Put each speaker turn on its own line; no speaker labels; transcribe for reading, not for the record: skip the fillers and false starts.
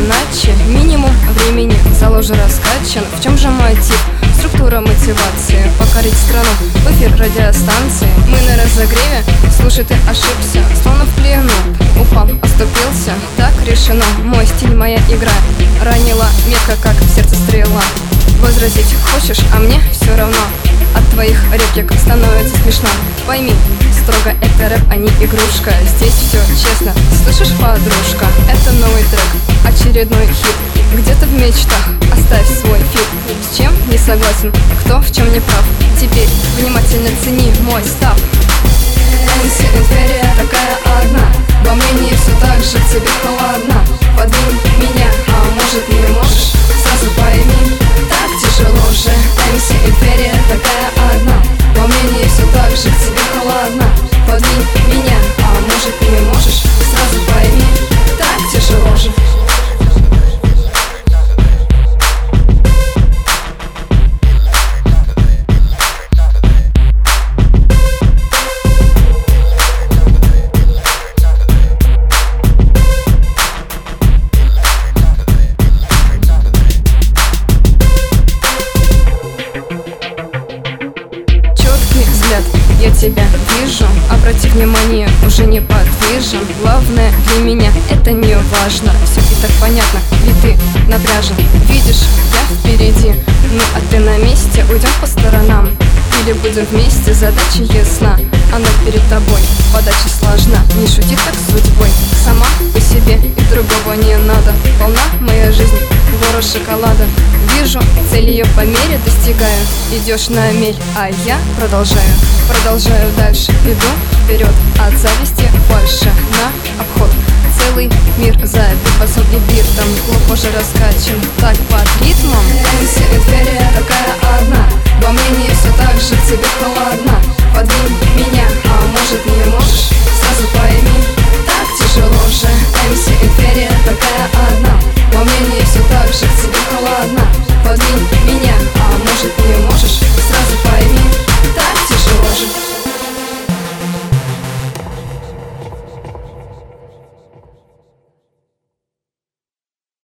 иначе. Минимум времени в зале уже раскачан. В чем же мотив? Структура мотивации покорить страну. В эфир радиостанции. Мы на разогреве. Слушай, ты ошибся, словно в плену. Упал, оступился, так решено. Мой стиль, моя игра ранила метко, как в сердце стрела. Возразить хочешь, а мне все равно. От твоих реплик становится смешно. Пойми, строго это рэп, а не игрушка. Здесь все честно, слышишь, подружка? Это новый трек, очередной хит. Где-то в мечтах оставь свой фит. С чем не согласен, кто в чем не прав. Теперь внимательно цени мой став. MC Инферия такая одна. Во мнении все так же к тебе холодна. Подвинь меня, а может не можешь. Сразу пойми, так тяжело же. MC Инферия такая одна. Во мнении все так же к тебе холодна. Подвинь меня, а может не можешь. Сразу пойми, так тяжело же. Я тебя вижу, обрати внимание, уже не подвижен. Главное для меня это не важно. Все и так понятно, ведь ты напряжен. Видишь, я впереди, ну а ты на месте. Уйдем по сторонам или будем вместе, задача ясна. Она перед тобой, подача сложна. Не шути так с судьбой, сама по себе и другого не надо. Полна моя жизнь, город шоколада. Вижу, цель ее по мере достигаю. Идешь на мель, а я продолжаю дальше, иду вперед. От зависти больше на обход. Целый мир забит басом и битом. Клуб уже раскачан, так под ритмом. MC Инферия такая одна. Во мнении все так же к тебе холодна. Подвинь меня, а может не можешь. Сразу пойми, так тяжело же. MC Инферия такая одна.